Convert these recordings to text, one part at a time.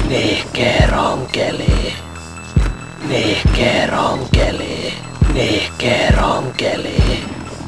Nihkeronkeli. Nihkeronkeli. Nihkeronkeli.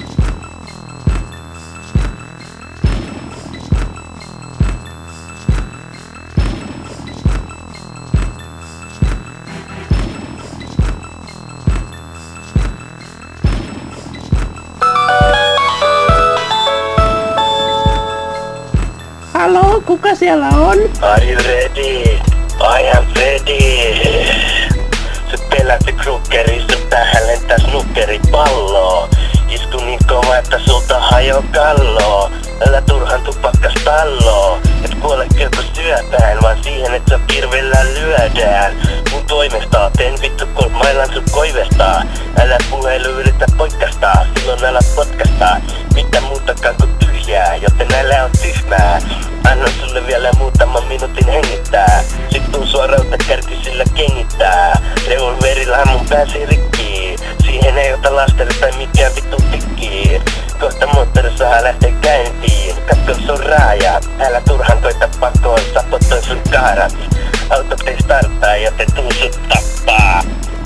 Halo, kuka siellä on? Are you ready? I am ready. Se pelätti Kruggeri, sun tähän lentää snukkeripallo. Isku niin kova, että sulta hajoo kallo. Älä turhan tupakkas tallo. Et kuole kelko syöpään, vaan siihen et sä kirvellä lyödään. Mun toimesta teen vittu mailan sun koivesta. Älä puhelu yritä poikastaa, silloin älä potkastaa. Mitä muutakaan kuin tyhjää, joten älä on tyhmää. Annan sulle vielä muutaman minuutin hengittää. Sit tuun suoraan kärki sillä kengittää. Revolverilla mun pääsi rikki. Siihen ei ota lasteri tai mikään vittu tikki. Kohta moottori saa lähteä käyntiin. Katko sun raajat, älä turhan koita pakoon. Sapotoin sun kaarat. Autot ei starttaa, joten tuu sut tappaa.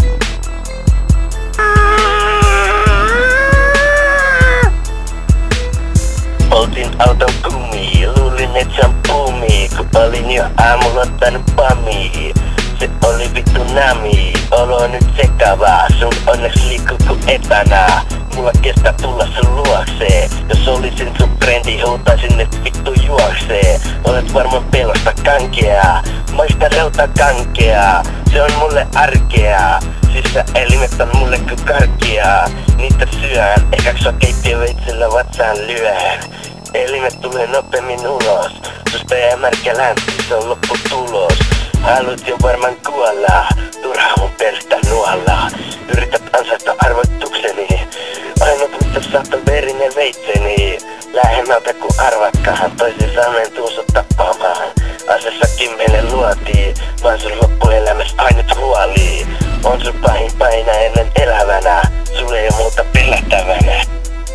Poltin auton kumii, luulin et se on puumi. Kun olin jo aamulla ottanut pamii. Se oli vittu nami, olo on nyt sekavaa. Sun onneks liikkuu ku etänä. Mulla kestää tulla sun luokseen. Jos olisin sun frendi, huutaisin et vittu juoksee. Olet varmaan pelosta kankeaa. Maista reuta kankeaa. Se on mulle arkea. Sisäelimet on mulle ku karkia. Niitä syön, eikä sua keittiöveitsellä vatsaan lyön. Elimet tulee nopeammin ulos. Susta jää märkä länsi, se on lopputulos. Haluat jo varmaan kuolla, turha mun perstä nuolla. Yrität ansaita arvoitukseni. Ainut mitä saat on verinen veitseni. Lähemmältä ku arvatkaan, toisin sanoen tuu sut tappamaan. Asessakin meille luotiin, vaan sun loppuelämässä ainut huoli. On sun pahin paina ennen elävänä, sulle ei oo muuta pelättävänä.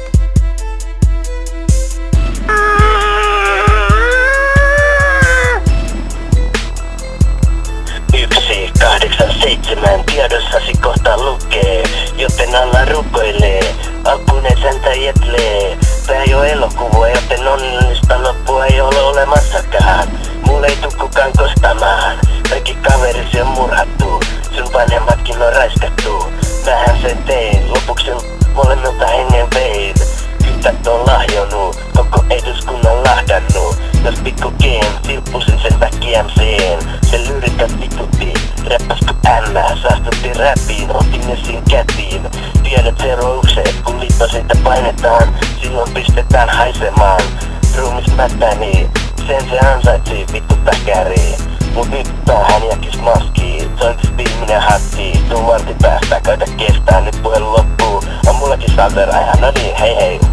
187 tiedossasi kohta lukee, joten alla rukoilee. Alkuun säntä jetlee. Tää ei oo elokuva, joten onnellista loppua ei ole olemassakaan. Mulle ei tuu kukaan kostamaan. Kaikki kaverisi on murhattu. Sun vanhemmatkin on raiskattu. Mähän sen tein, lopuksi molemmilta hengen vein. Kytät on lahjonut, koko eduskunnan lahdannut. Jos pikku Gem, silppusin sen väkiämseen. Se lyrikat vitutti, räppäs ku ämmä. Saastutti räppiin, otin esiin kätiin. Tiedät seuraukset, kun liittosinta painetaan. Silloin pistetään haisemaan. Ruumis mättäni, sen se ansaitsi vittu päkäri. Mut nyt päähän jäkis maski. Sointis viimeinen hatti. Tuun vartin päästä, koita kestää, nyt puhelu loppuu. On mullakin salveraja, no niin, hei hei.